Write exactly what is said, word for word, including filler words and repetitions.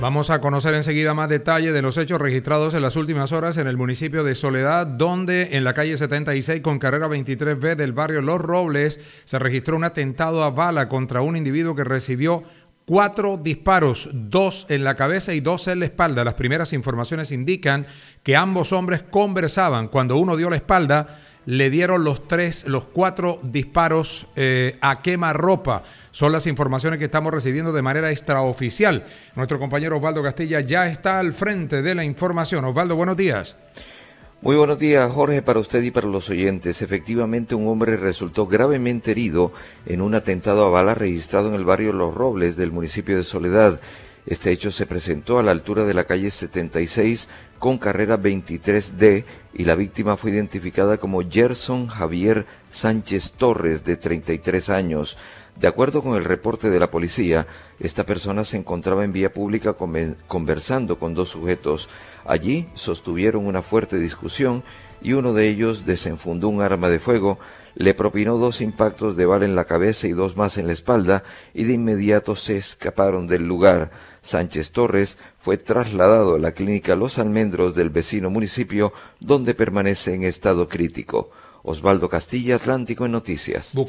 Vamos a conocer enseguida más detalle de los hechos registrados en las últimas horas en el municipio de Soledad, donde en la calle setenta y seis con carrera veintitrés B del barrio Los Robles se registró un atentado a bala contra un individuo que recibió cuatro disparos, dos en la cabeza y dos en la espalda. Las primeras informaciones indican que ambos hombres conversaban. Cuando uno dio la espalda, le dieron los tres, los cuatro disparos eh, a quemarropa. Son las informaciones que estamos recibiendo de manera extraoficial. Nuestro compañero Osvaldo Castilla ya está al frente de la información. Osvaldo, buenos días. Muy buenos días, Jorge, para usted y para los oyentes. Efectivamente, un hombre resultó gravemente herido en un atentado a bala registrado en el barrio Los Robles del municipio de Soledad. Este hecho se presentó a la altura de la calle setenta y seis con carrera veintitrés D y la víctima fue identificada como Gerson Javier Sánchez Torres, de treinta y tres años. De acuerdo con el reporte de la policía, esta persona se encontraba en vía pública conversando con dos sujetos. Allí sostuvieron una fuerte discusión y uno de ellos desenfundó un arma de fuego, le propinó dos impactos de bala en la cabeza y dos más en la espalda y de inmediato se escaparon del lugar. Sánchez Torres fue trasladado a la clínica Los Almendros del vecino municipio, donde permanece en estado crítico. Osvaldo Castilla, Atlántico en Noticias. Busca